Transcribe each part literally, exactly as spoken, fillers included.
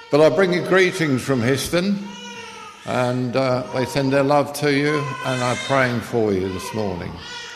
But I bring you greetings from Histon, and uh, they send their love to you, and I'm praying for you this morning.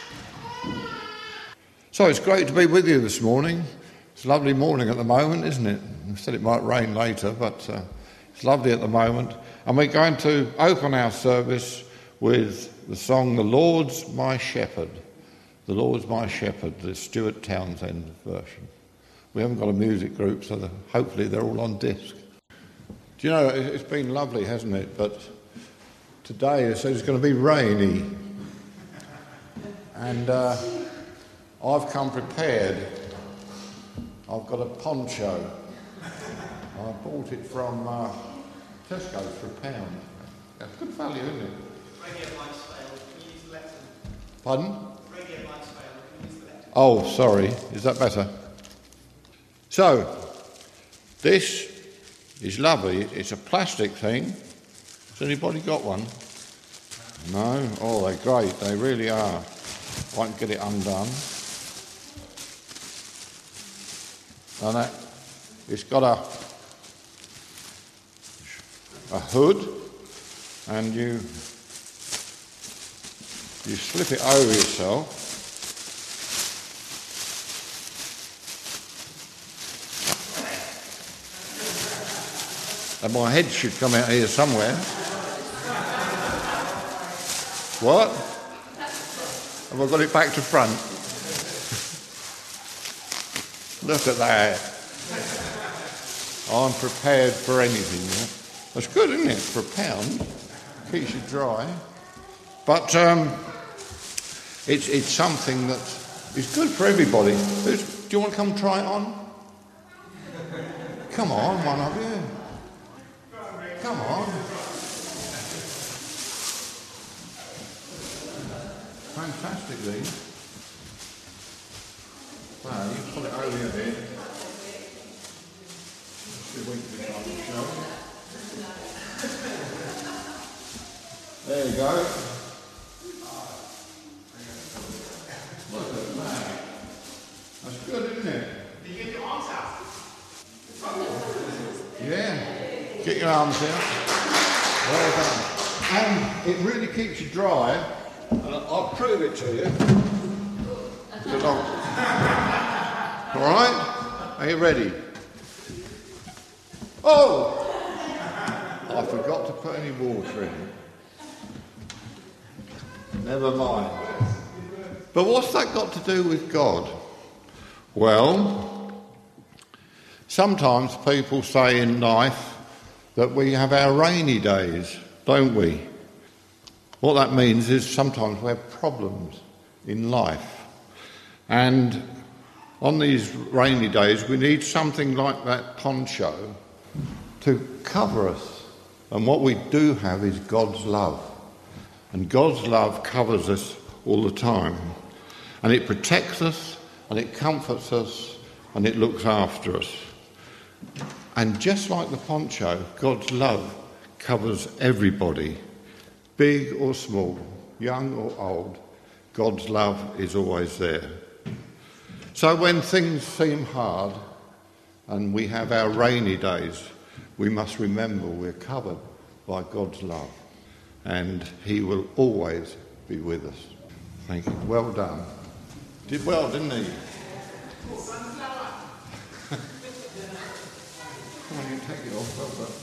So it's great to be with you this morning. It's a lovely morning at the moment, isn't it? I said it might rain later, but uh, it's lovely at the moment. And we're going to open our service with the song, The Lord's My Shepherd. The Lord's My Shepherd, the Stuart Townsend version. We haven't got a music group, so the, hopefully they're all on disc. Do you know, it's been lovely, hasn't it? But today it says it's going to be rainy. And uh, I've come prepared. I've got a poncho. I bought it from uh, Tesco's for a pound. That's good value, isn't it? Radio lights fail. Can you use the lectern? Pardon? Radio lights fail. Can you use the lectern? Oh, sorry. Is that better? So, this is lovely. It's a plastic thing. Has anybody got one? No? Oh, they're great. They really are. I can get it undone. And that, it's got a a hood, and you you slip it over yourself. And my head should come out here somewhere. What? Have I got it back to front? Look at that. I'm prepared for anything. Yeah? That's good, isn't it? For a pound. Keeps you dry. But um, it's, it's something that is good for everybody. Who's, do you want to come try it on? Come on, one of you. Come on. Fantastically. Wow, you pull it over your head. See if we can get on the show. There you go. Look at that. That's good, isn't it? Did you get your arms out? Yeah. Get your arms out. Well done. And it really keeps you dry. And I'll prove it to you. All right? Are you ready? Oh! I forgot to put any water in. Never mind. But what's that got to do with God? Well, sometimes people say in life that we have our rainy days, don't we? What that means is sometimes we have problems in life. And on these rainy days, we need something like that poncho to cover us. And what we do have is God's love. And God's love covers us all the time. And it protects us, and it comforts us, and it looks after us. And just like the poncho, God's love covers everybody, big or small, young or old. God's love is always there. So when things seem hard and we have our rainy days, we must remember we're covered by God's love, and He will always be with us. Thank you. Well done. Did well, didn't he? Come on, you can take it off.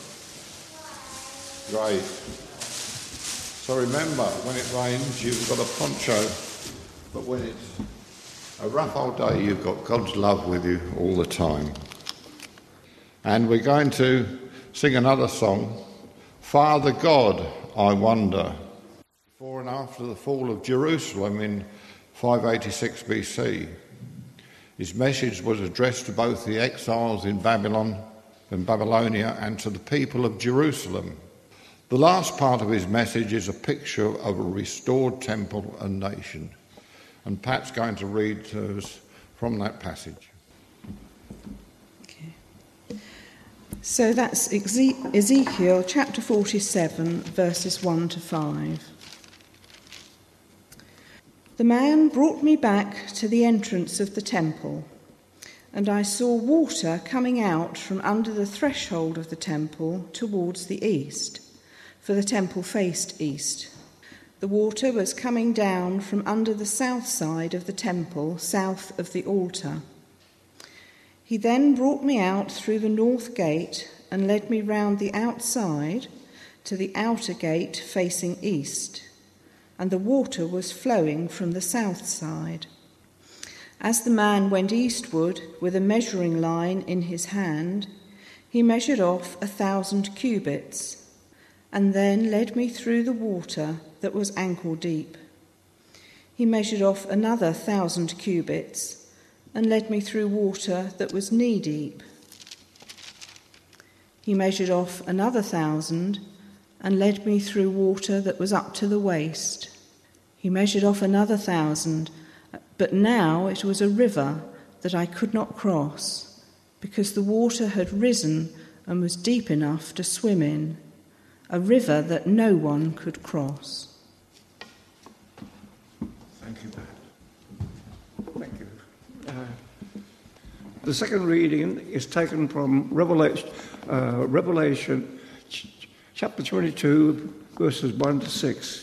Great. So remember, when it rains, you've got a poncho, but when it's a rough old day, you've got God's love with you all the time. And we're going to sing another song, Father God, I Wonder. Before and after the fall of Jerusalem in five eighty-six B C, his message was addressed to both the exiles in Babylon and Babylonia and to the people of Jerusalem. The last part of his message is a picture of a restored temple and nation. And Pat's going to read to us from that passage. Okay. So that's Ezekiel chapter forty-seven, verses one to five. The man brought me back to the entrance of the temple, And I saw water coming out from under the threshold of the temple towards the east, for the temple faced east. The water was coming down from under the south side of the temple, south of the altar. He then brought me out through the north gate and led me round the outside to the outer gate facing east, and the water was flowing from the south side. As the man went eastward with a measuring line in his hand, he measured off a thousand cubits, and then led me through the water that was ankle deep. He measured off another thousand cubits, and led me through water that was knee deep. He measured off another thousand, and led me through water that was up to the waist. He measured off another thousand, but now it was a river that I could not cross, because the water had risen and was deep enough to swim in, a river that no one could cross. Thank you, Pat. Thank you. Uh, the second reading is taken from Revelation, uh, Revelation ch- chapter twenty-two, verses one to six.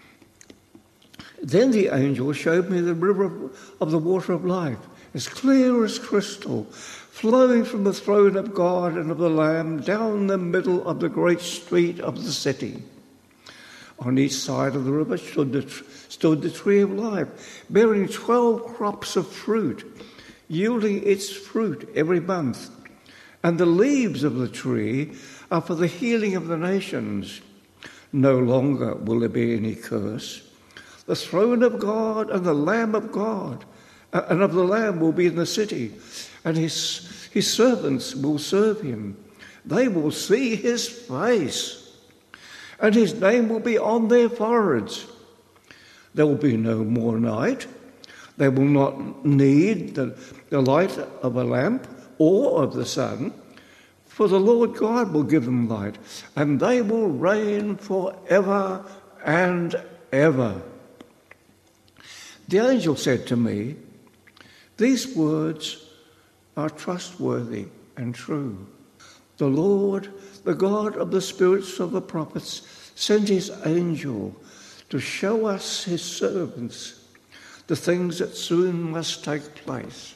Then the angel showed me the river of the water of life, as clear as crystal, flowing from the throne of God and of the Lamb down the middle of the great street of the city. On each side of the river stood the, stood the tree of life, bearing twelve crops of fruit, yielding its fruit every month. And the leaves of the tree are for the healing of the nations. No longer will there be any curse. The throne of God and the Lamb of God uh, and of the Lamb will be in the city, and his, his servants will serve him. They will see his face, and his name will be on their foreheads. There will be no more night. They will not need the, the light of a lamp or of the sun, for the Lord God will give them light, and they will reign forever and ever. The angel said to me, "These words are trustworthy and true. The Lord, the God of the spirits of the prophets, sent his angel to show us his servants the things that soon must take place."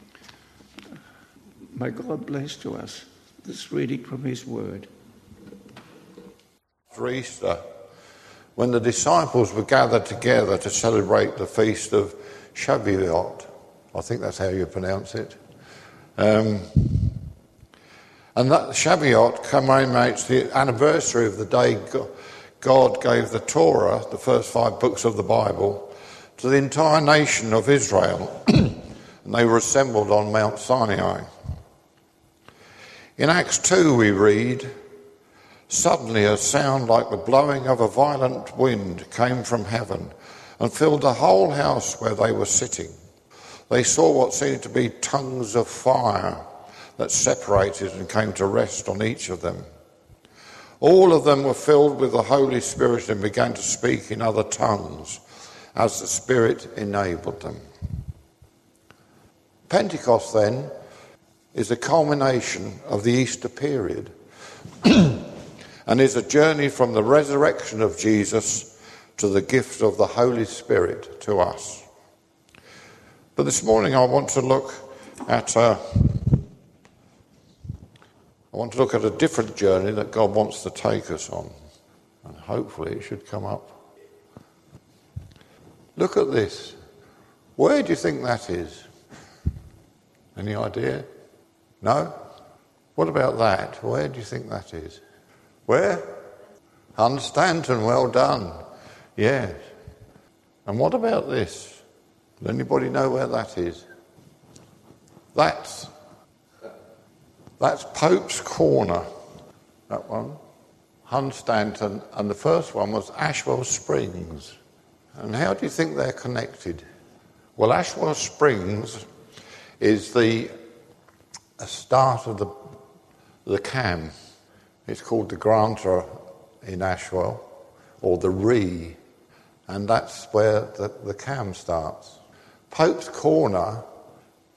May God bless to us this reading from his word. For Easter, when the disciples were gathered together to celebrate the feast of Shavuot, I think that's how you pronounce it. Um, and that Shavuot commemorates the anniversary of the day God gave the Torah, the first five books of the Bible, to the entire nation of Israel. And they were assembled on Mount Sinai. In Acts two we read, "Suddenly a sound like the blowing of a violent wind came from heaven and filled the whole house where they were sitting. They saw what seemed to be tongues of fire that separated and came to rest on each of them. All of them were filled with the Holy Spirit and began to speak in other tongues as the Spirit enabled them." Pentecost, then, is a culmination of the Easter period and is a journey from the resurrection of Jesus to the gift of the Holy Spirit to us. But this morning I want to look at a, I want to look at a different journey that God wants to take us on, and hopefully it should come up. Look at this. Where do you think that is? Any idea? No? What about that? Where do you think that is? Where? Hunstanton, well done. Yes. And what about this? Does anybody know where that is? That's, that's Pope's Corner, that one. Hunstanton, and the first one was Ashwell Springs. And how do you think they're connected? Well, Ashwell Springs is the start of the the Cam. It's called the Granta in Ashwell, or the Ree, and that's where the, the Cam starts. Pope's Corner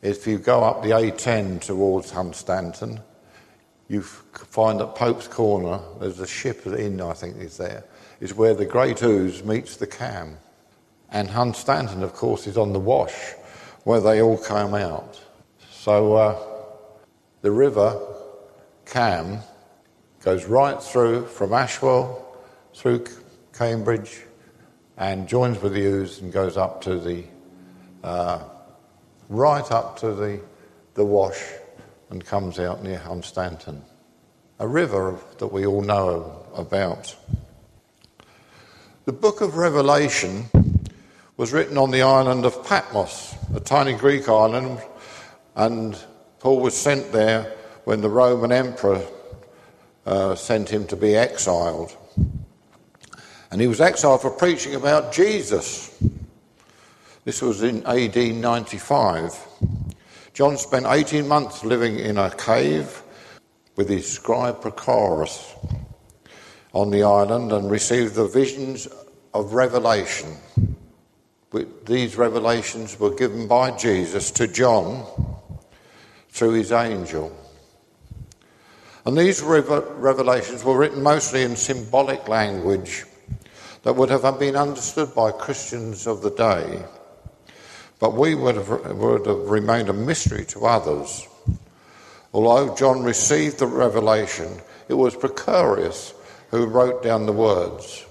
If you go up the A ten towards Hunstanton, you find at Pope's Corner, there's a ship inn, I think is there, is where the Great Ouse meets the Cam. And Hunstanton, of course, is on the Wash, where they all came out. So uh, the river Cam goes right through from Ashwell, through Cambridge, and joins with the Ouse and goes up to the, uh, right up to the, the Wash and comes out near Hunstanton. A river that we all know about. The book of Revelation was written on the island of Patmos, a tiny Greek island, and Paul was sent there when the Roman emperor uh, sent him to be exiled. And he was exiled for preaching about Jesus. This was in A D ninety-five. John spent eighteen months living in a cave with his scribe Prochorus on the island and received the visions of Revelation. These revelations were given by Jesus to John through his angel. And these revelations were written mostly in symbolic language that would have been understood by Christians of the day, but we would have, would have remained a mystery to others. Although John received the revelation, it was Prochorus who wrote down the words.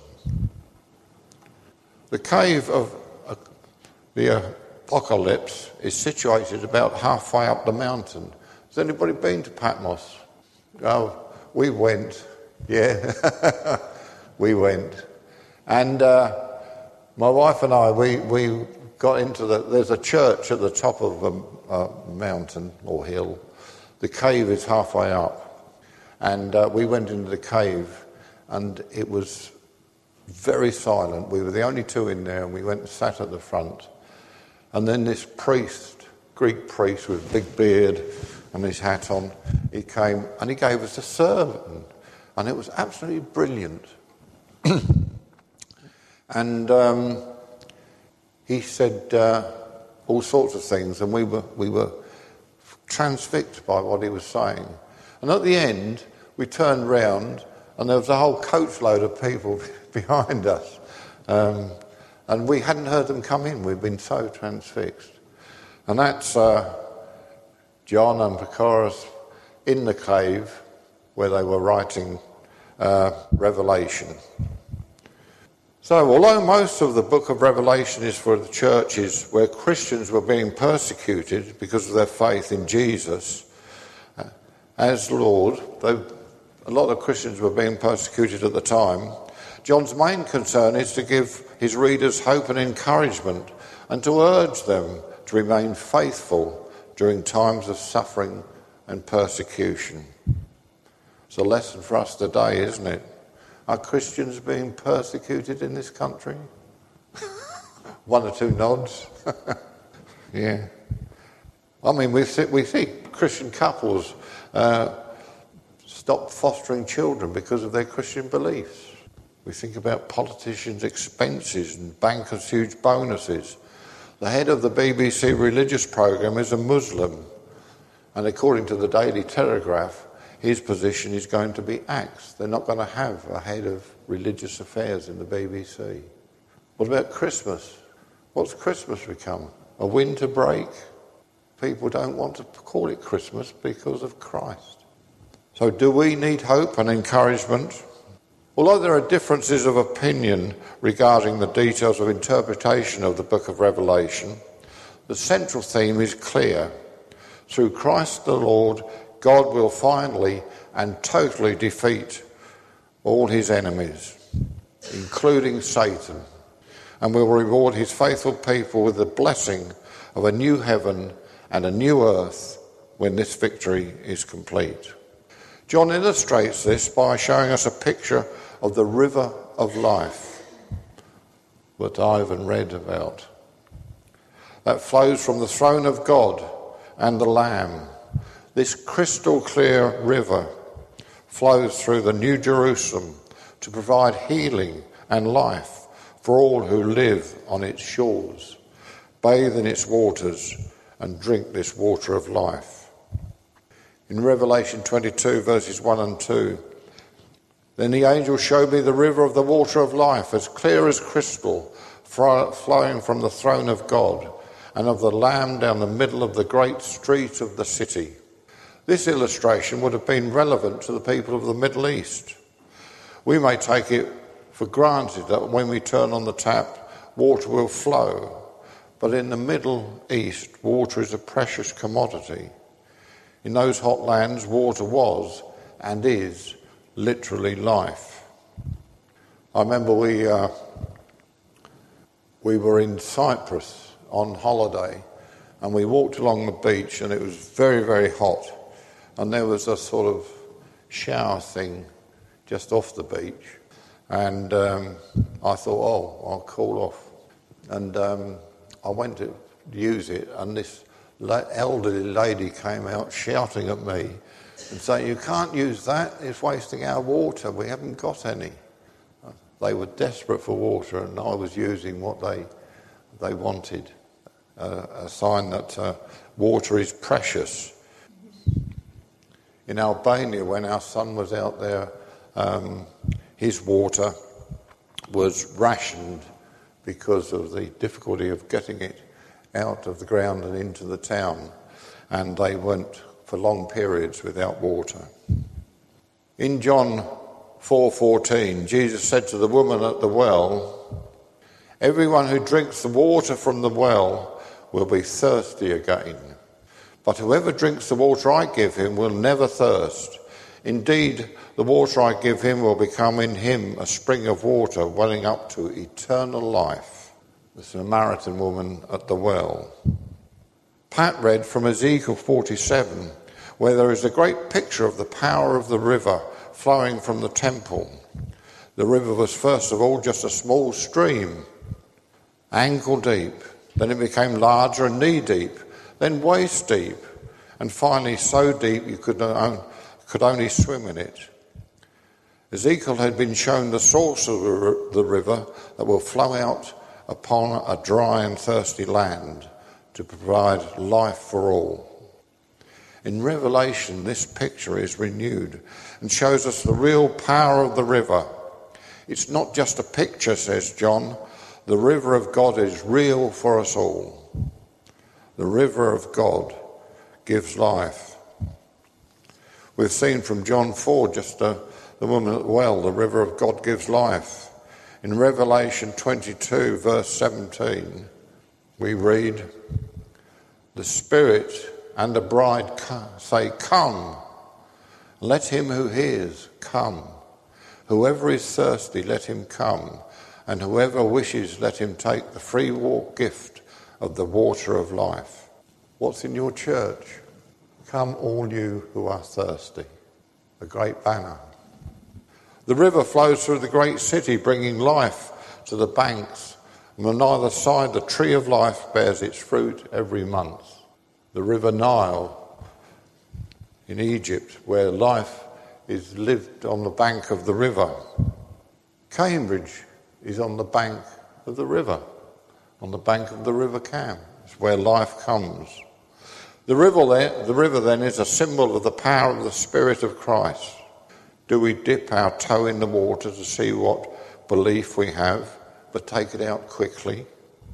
The cave of the Apocalypse is situated about halfway up the mountain. Has anybody been to Patmos? Oh, we went. Yeah, we went. And uh, my wife and I, we, we got into the... There's a church at the top of a, a mountain or hill. The cave is halfway up. And uh, we went into the cave and it was very silent. We were the only two in there and we went and sat at the front. And then this priest, Greek priest with a big beard and his hat on, he came and he gave us a sermon. And it was absolutely brilliant. And um, he said uh, all sorts of things, and we were we were transfixed by what he was saying. And at the end, we turned round, and there was a whole coachload of people behind us, um, and we hadn't heard them come in. We'd been so transfixed. And that's uh, John and Prochorus in the cave where they were writing uh, Revelation. So, although most of the book of Revelation is for the churches where Christians were being persecuted because of their faith in Jesus as Lord, though a lot of Christians were being persecuted at the time, John's main concern is to give his readers hope and encouragement and to urge them to remain faithful during times of suffering and persecution. It's a lesson for us today, isn't it? Are Christians being persecuted in this country? One or two nods. Yeah. I mean, we see, we see Christian couples uh, stop fostering children because of their Christian beliefs. We think about politicians' expenses and bankers' huge bonuses. The head of the B B C religious programme is a Muslim, and according to the Daily Telegraph, his position is going to be axed. They're not going to have a head of religious affairs in the B B C. What about Christmas? What's Christmas become? A winter break? People don't want to call it Christmas because of Christ. So do we need hope and encouragement? Although there are differences of opinion regarding the details of interpretation of the book of Revelation, the central theme is clear. Through Christ the Lord, God will finally and totally defeat all his enemies, including Satan, and will reward his faithful people with the blessing of a new heaven and a new earth when this victory is complete. John illustrates this by showing us a picture of the river of life that Ivan read about, that flows from the throne of God and the Lamb. This crystal clear river flows through the New Jerusalem to provide healing and life for all who live on its shores, bathe in its waters, and drink this water of life. In Revelation twenty-two, verses one and two, then the angel showed me the river of the water of life, as clear as crystal, flowing from the throne of God and of the Lamb down the middle of the great street of the city. This illustration would have been relevant to the people of the Middle East. We may take it for granted that when we turn on the tap, water will flow. But in the Middle East, water is a precious commodity. In those hot lands, water was and is literally life. I remember we uh, we were in Cyprus on holiday, and we walked along the beach, and it was very, very hot. And there was a sort of shower thing just off the beach. And um, I thought, oh, I'll cool off. And um, I went to use it, and this elderly lady came out shouting at me and saying, you can't use that, it's wasting our water, we haven't got any. They were desperate for water, and I was using what they they wanted. Uh, a sign that uh, water is precious. In Albania, when our son was out there, um, his water was rationed because of the difficulty of getting it out of the ground and into the town, and they went for long periods without water. In John four fourteen, Jesus said to the woman at the well, everyone who drinks the water from the well will be thirsty again. But whoever drinks the water I give him will never thirst. Indeed, the water I give him will become in him a spring of water welling up to eternal life. The Samaritan woman at the well. Pat read from Ezekiel forty-seven, where there is a great picture of the power of the river flowing from the temple. The river was first of all just a small stream, ankle deep. Then it became larger and knee deep, then waist deep, and finally so deep you could, could only swim in it. Ezekiel had been shown the source of the river that will flow out upon a dry and thirsty land to provide life for all. In Revelation, this picture is renewed and shows us the real power of the river. It's not just a picture, says John. The river of God is real for us all. The river of God gives life. We've seen from John four, just uh, the woman at the well, the river of God gives life. In Revelation twenty-two, verse seventeen, we read, the Spirit and the bride say, come. Let him who hears come. Whoever is thirsty, let him come. And whoever wishes, let him take the free walk gift of the water of life. What's in your church? Come all you who are thirsty. A great banner. The river flows through the great city, bringing life to the banks. And on either side, the tree of life bears its fruit every month. The river Nile in Egypt, where life is lived on the bank of the river. Cambridge is on the bank of the river, on the bank of the River Cam. It's where life comes. The river, there, the river then is a symbol of the power of the Spirit of Christ. Do we dip our toe in the water to see what belief we have, but take it out quickly?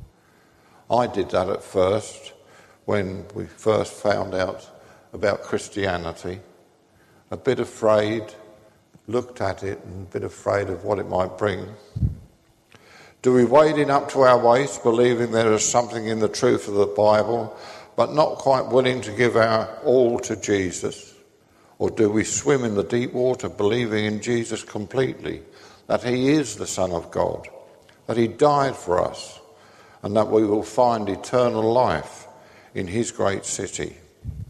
I did that at first, when we first found out about Christianity. A bit afraid, looked at it and a bit afraid of what it might bring. Do we wade in up to our waist, believing there is something in the truth of the Bible, but not quite willing to give our all to Jesus? Or do we swim in the deep water, believing in Jesus completely, that he is the Son of God, that he died for us, and that we will find eternal life in his great city?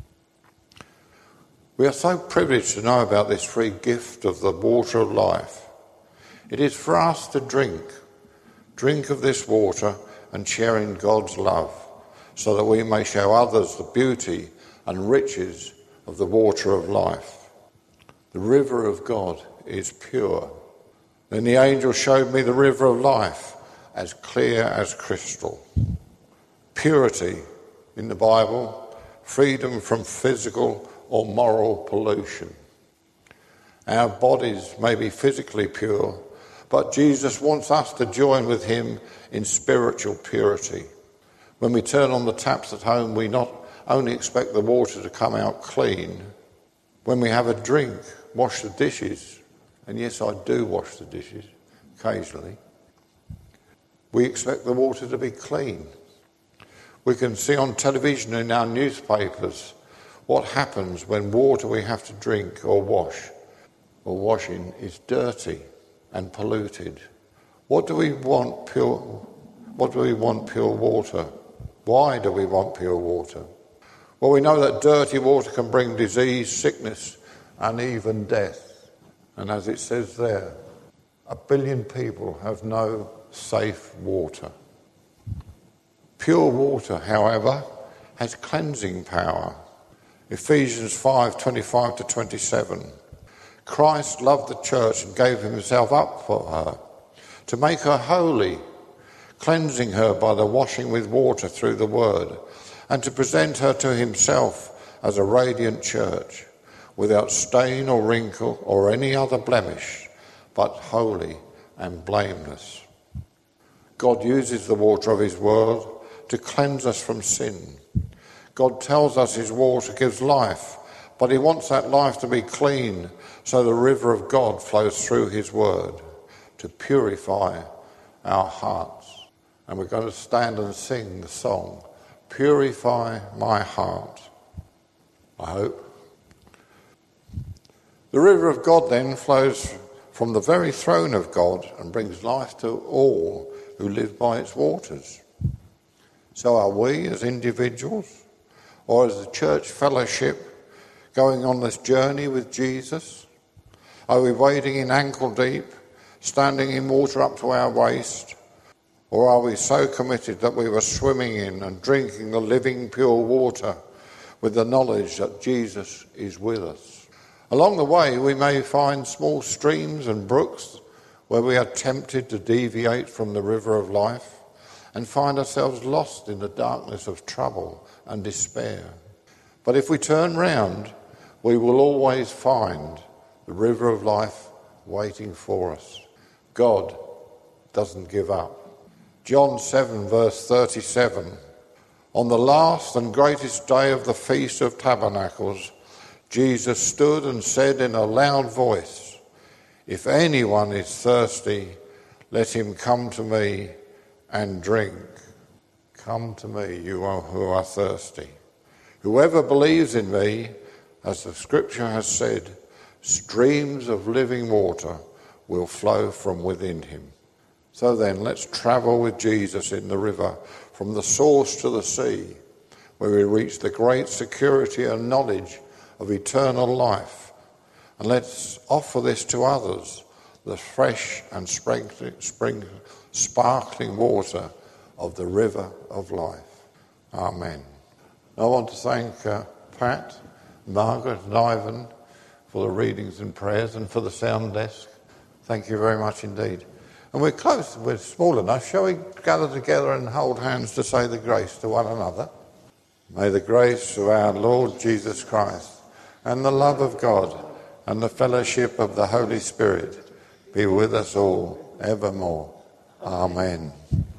We are so privileged to know about this free gift of the water of life. It is for us to drink. Drink of this water and share in God's love, so that we may show others the beauty and riches of the water of life. The river of God is pure. Then the angel showed me the river of life, as clear as crystal. Purity in the Bible, freedom from physical or moral pollution. Our bodies may be physically pure, but Jesus wants us to join with him in spiritual purity. When we turn on the taps at home, we not only expect the water to come out clean. When we have a drink, wash the dishes, and yes, I do wash the dishes occasionally, we expect the water to be clean. We can see on television and in our newspapers what happens when water we have to drink or wash or washing is dirty and polluted. What do we want pure? What do we want pure water? Why do we want pure water? Well, we know that dirty water can bring disease, sickness, and even death. And as it says there, a billion people have no safe water. Pure water, however, has cleansing power. Ephesians five, twenty-five to twenty-seven. Christ loved the church and gave himself up for her, to make her holy, cleansing her by the washing with water through the word, and to present her to himself as a radiant church, without stain or wrinkle or any other blemish, but holy and blameless. God uses the water of his word to cleanse us from sin. God tells us his water gives life, but he wants that life to be clean, so the river of God flows through his word to purify our hearts. And we're going to stand and sing the song, Purify My Heart, I hope. The river of God then flows from the very throne of God and brings life to all who live by its waters. So are we as individuals or as a church fellowship going on this journey with Jesus? Are we wading in ankle deep, standing in water up to our waist? Or are we so committed that we were swimming in and drinking the living pure water with the knowledge that Jesus is with us? Along the way we may find small streams and brooks where we are tempted to deviate from the river of life and find ourselves lost in the darkness of trouble and despair. But if we turn round, we will always find the river of life waiting for us. God doesn't give up. John seven, verse thirty-seven. On the last and greatest day of the Feast of Tabernacles, Jesus stood and said in a loud voice, "If anyone is thirsty, let him come to me and drink." Come to me, you who are thirsty. Whoever believes in me, as the scripture has said, streams of living water will flow from within him. So then, let's travel with Jesus in the river from the source to the sea, where we reach the great security and knowledge of eternal life. And let's offer this to others, the fresh and spring, spring, sparkling water of the river of life. Amen. I want to thank uh, Pat, Margaret and Ivan for the readings and prayers and for the sound desk. Thank you very much indeed. And we're close, we're small enough. Shall we gather together and hold hands to say the grace to one another? May the grace of our Lord Jesus Christ and the love of God and the fellowship of the Holy Spirit be with us all evermore. Amen.